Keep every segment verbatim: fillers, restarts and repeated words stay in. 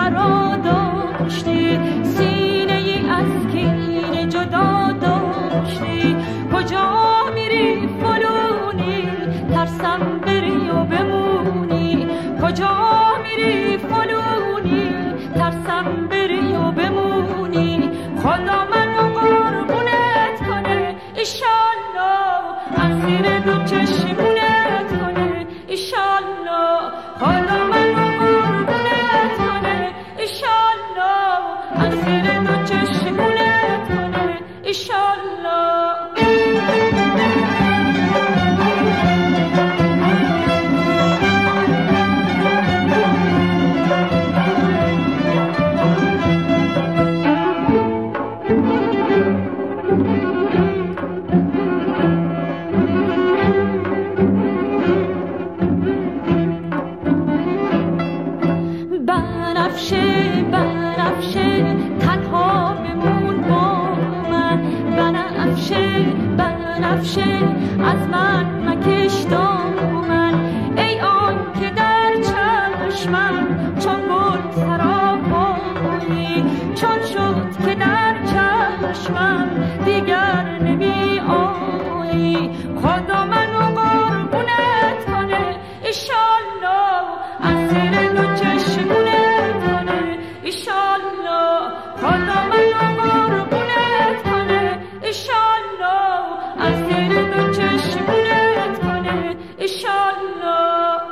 مرا داشتی، سینه ای از کینه جدا داشتی. کجا میری فلونی ترسم بری و بمونی، کجا میری فلونی ترسم بری و بمونی. خدا منو قربونت کنه ایشالله، از زیر دو چشمونت کنه ایشالله. خدا منو قربونت کنه ایشالله، از زیر دو چشمونت کنه ایشالله. بنفشه بنفشه تنها بمون با من، بنفشه بنفشه از من مکش دامن. ای آن که در چشمم چون گل سراپایی، چون شد که در چشمم دیگر نمی آیی. خدا منو قربونت کنه ایشالله، از زیر دو چشمونت کنه ایشالله. خدا منو قربونت کنه ایشالله، از زیر دو چشمونت کنه ایشالله.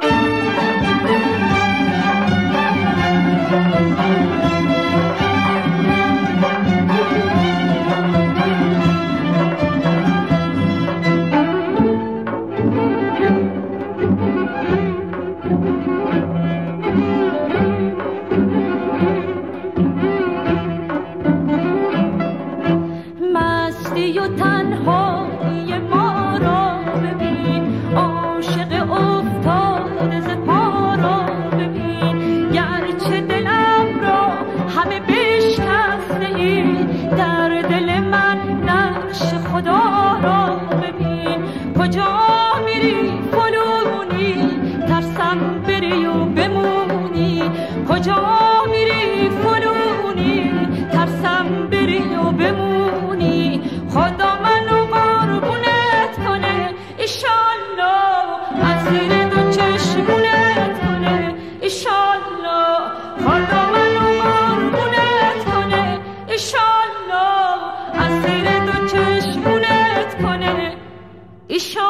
مستی و تنهایی ما را ببین، عاشق افتاده ز پا را ببین. گرچه دلم را همه بشکسته ای، در دل من نقش خدا را ببین. کجا میری فلونی ترسم بری و بمونی، کجا میری فلونی ترسم بری و بمونی. خدا منو قربونت کنه ایشالله، از زیر دو چشمونت کنه ایشالله. خدا منو قربونت کنه ایشالله، از زیر دو چشمونت کنه ایشالله.